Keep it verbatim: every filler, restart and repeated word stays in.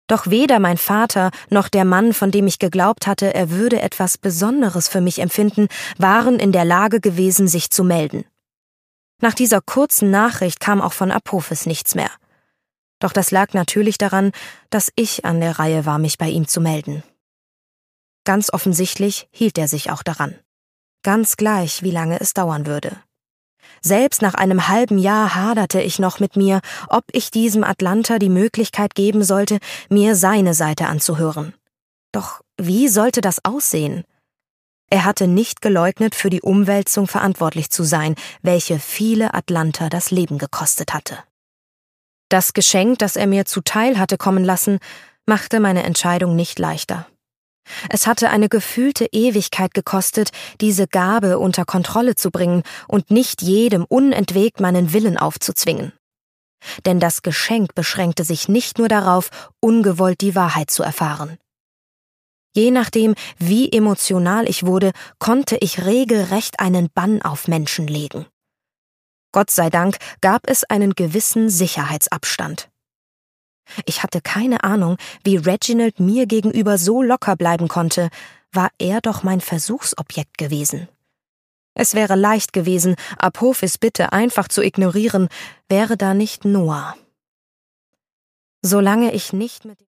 Doch weder mein Vater noch der Mann, von dem ich geglaubt hatte, er würde etwas Besonderes für mich empfinden, waren in der Lage gewesen, sich zu melden. Nach dieser kurzen Nachricht kam auch von Apophis nichts mehr. Doch das lag natürlich daran, dass ich an der Reihe war, mich bei ihm zu melden. Ganz offensichtlich hielt er sich auch daran. Ganz gleich, wie lange es dauern würde. Selbst nach einem halben Jahr haderte ich noch mit mir, ob ich diesem Atlanta die Möglichkeit geben sollte, mir seine Seite anzuhören. Doch wie sollte das aussehen? Er hatte nicht geleugnet, für die Umwälzung verantwortlich zu sein, welche viele Atlanter das Leben gekostet hatte. Das Geschenk, das er mir zuteil hatte kommen lassen, machte meine Entscheidung nicht leichter. Es hatte eine gefühlte Ewigkeit gekostet, diese Gabe unter Kontrolle zu bringen und nicht jedem unentwegt meinen Willen aufzuzwingen. Denn das Geschenk beschränkte sich nicht nur darauf, ungewollt die Wahrheit zu erfahren. Je nachdem, wie emotional ich wurde, konnte ich regelrecht einen Bann auf Menschen legen. Gott sei Dank gab es einen gewissen Sicherheitsabstand. Ich hatte keine Ahnung, wie Reginald mir gegenüber so locker bleiben konnte, war er doch mein Versuchsobjekt gewesen. Es wäre leicht gewesen, Apophis Bitte einfach zu ignorieren, wäre da nicht Noah. Solange ich nicht mit